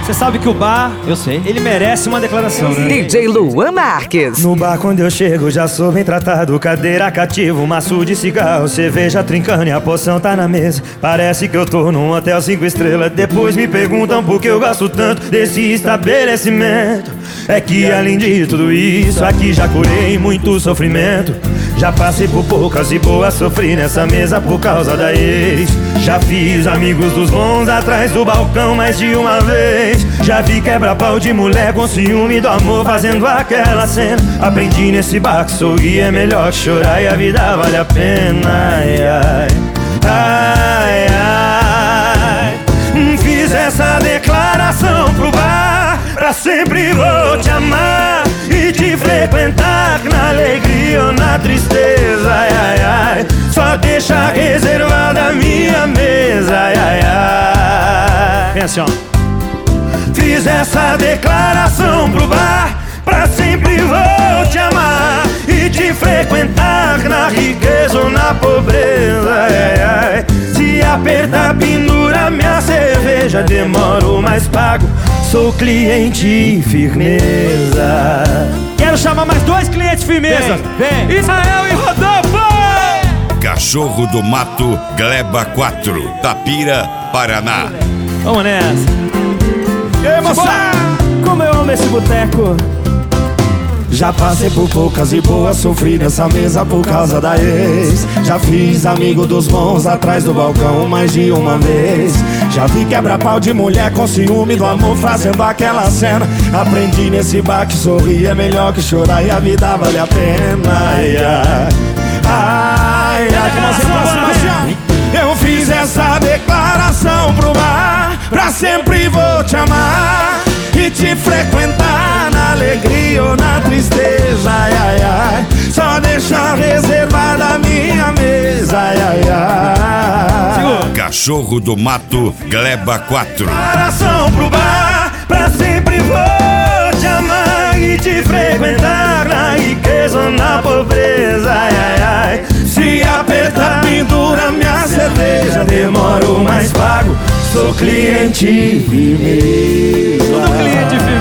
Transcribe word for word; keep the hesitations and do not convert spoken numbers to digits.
Você sabe que o bar, eu sei, ele merece uma declaração, né? D J Luan Marques. No bar quando eu chego já sou bem tratado. Cadeira cativa, um maço de cigarro, cerveja trincando e a poção tá na mesa. Parece que eu tô num hotel cinco estrelas. Depois me perguntam por que eu gosto tanto desse estabelecimento. É que além de tudo isso, aqui já curei muito sofrimento. Já passei por poucas e boas, sofri nessa mesa por causa da ex. Já fiz amigos dos bons atrás do balcão mais de uma vez. Já vi quebra-pau de mulher com ciúme do amor fazendo aquela cena. Aprendi nesse bar que sorrir é melhor que chorar e a vida vale a pena. Ai, ai, ai, ai. Fiz essa declaração pro bar: pra sempre vou te amar e te frequentar, na alegria ou na tristeza. Ai, ai, ai. Só deixa reservada a minha mesa. Ai, ai, ai. Vem assim, ó. Fiz essa declaração pro bar: pra sempre vou te amar e te frequentar, na riqueza ou na pobreza. Ai, ai, ai. Se apertar, pendura minha cerveja, demoro mas pago, sou cliente firmeza. Quero chamar mais dois clientes firmeza. Vem, Israel e Rodolfo. Cachorro do Mato, Gleba quatro, Tapira, Paraná. Vamos nessa. E aí, moçada, como eu amo esse boteco. Já passei por poucas e boas, sofri nessa mesa por causa da ex. Já fiz amigo dos bons atrás do balcão mais de uma vez. Já vi quebra-pau de mulher com ciúme do amor fazendo aquela cena. Aprendi nesse bar que sorrir é melhor que chorar e a vida vale a pena. Ai, ai, ai, ai. Eu fiz essa declaração pro bar: pra sempre vou te amar e te frequentar, na alegria ou na tristeza. Ai, ai, ai. Só deixar reservada a minha mesa. Ai, ai, ai. Cachorro do Mato, Gleba quatro. Declaração pro bar: pra sempre vou te amar e te frequentar, na riqueza ou na pobreza. Ai, ai, ai. Se apertar, pendura minha cerveja, demoro mas pago, sou cliente firmeza. Tudo cliente firmeza.